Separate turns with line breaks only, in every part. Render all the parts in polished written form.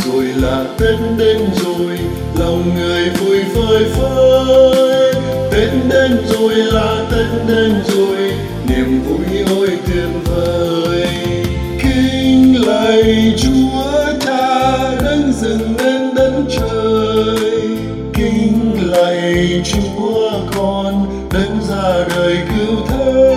rồi là Tết đến rồi, lòng người vui phơi phới. Tết đến rồi là Tết đến rồi, niềm vui ôi tuyệt vời. Kính lạy Chúa Cha đấng dựng nên đất trời, kính lạy Chúa Con đấng ra đời cứu thế,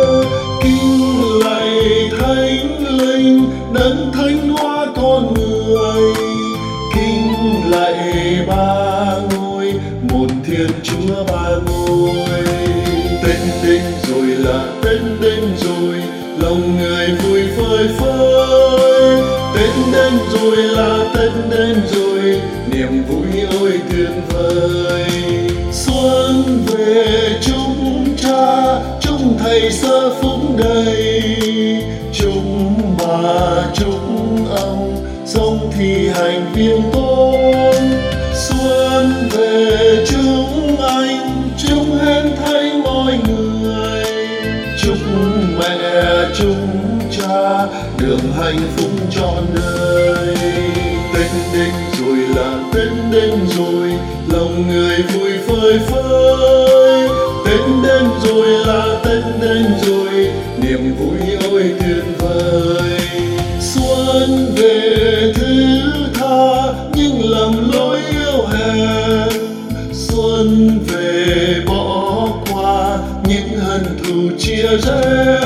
kính lạy Thánh Linh đấng thánh hóa con người, kính lạy ba ngôi một Thiên Chúa ba ngôi. Tết đến rồi là Tết đến rồi, lòng người vui phơi phới. Tết đến rồi là Tết đến rồi, niềm vui ôi tuyệt vời. Xuân về chúng cha, chúng thầy sơ phúc đầy, chúng bà chúng ông sống thi hành viên tôn. Xuân về chúng anh, chúng hết thảy mọi người, chúc mẹ chúng cha được hạnh phúc trọn đời. Tết đến rồi là Tết đến rồi, lòng người vui phơi phới. Tết đến rồi là Tết đến rồi, niềm vui ôi tuyệt vời. Xuân về thứ tha những lầm lỗi yếu hèn, xuân về bỏ qua những hận thù chia rẽ,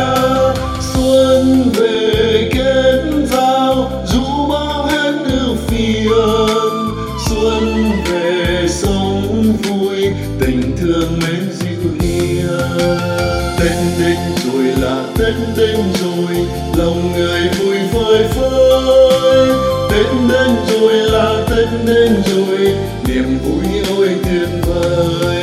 xuân về kết giao dù bao hết ưu phiền, xuân về sống vui tình thương mến dịu hiền. Tết đến rồi là Tết đến rồi, lòng người vui phơi phới. Tết đến rồi là Tết đến rồi, niềm vui ôi tuyệt vời.